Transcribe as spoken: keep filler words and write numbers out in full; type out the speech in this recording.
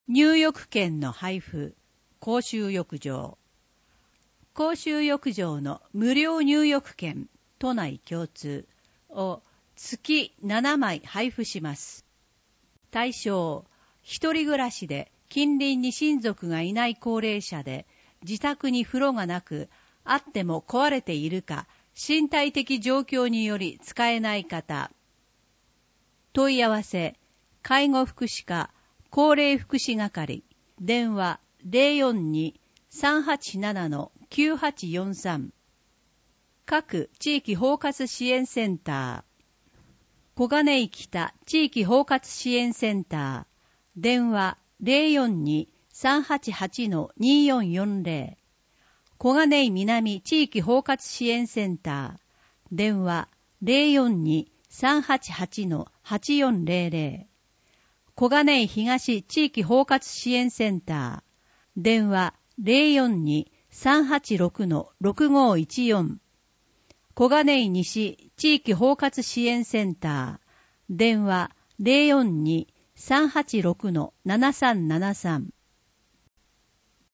入浴券の配布、公衆浴場。公衆浴場の無料入浴券、都内共通を月ななまい配布します。対象、一人暮らしで近隣に親族がいない高齢者で、自宅に風呂がなく、あっても壊れているか、身体的状況により使えない方。問い合わせ、介護福祉課、高齢福祉係、電話 ゼロよんに さんはちなな きゅうはちよんさん。各地域包括支援センター。小金井北地域包括支援センター。電話 ゼロよんに さんはちはち によんよんゼロ。小金井南地域包括支援センター。電話 ゼロよんに さんはちはち はちよんゼロゼロ。小金井東地域包括支援センター。電話 ゼロよんに さんはちろく ろくごいちよん。小金井西地域包括支援センター。電話 ゼロよんに さんはちろく ななさんななさん。